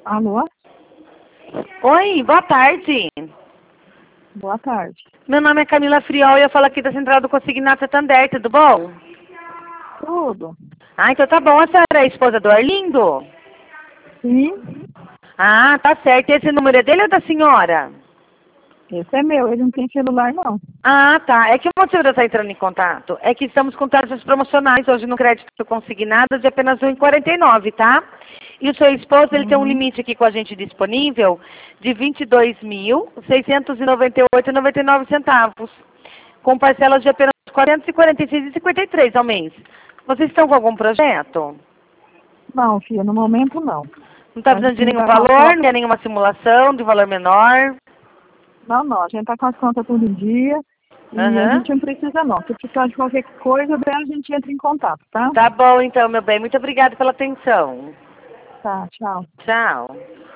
Alô? Oi, boa tarde. Boa tarde. Meu nome é Camila Friol e eu falo aqui da Central do Consignado Santander, tudo bom? Tudo? Ah, então tá bom. A senhora é a esposa do Arlindo? Sim, Ah, tá certo. Esse número é dele ou da senhora? esse é meu, ele não tem celular não. Ah, tá. É que o motivo de eu estar entrando em contato é que estamos com taxas promocionais hoje no crédito consignado de apenas R$ 1,49, tá? E o seu esposo, ele tem um limite aqui com a gente disponível de R$ 22.698,99, com parcelas de apenas R$ 446,53 ao mês. Vocês estão com algum projeto? Não, filha, no momento não. Não está A precisando de gente nenhum tá com as valor, contas... não quer nenhuma simulação de valor menor? Não, a gente tá com as contas tudo em dia e a Aham. gente não precisa não. Se precisar de qualquer coisa, daí a gente entra em contato, tá? Tá bom então, meu bem. Muito obrigada pela atenção. Tá, tchau. Tchau.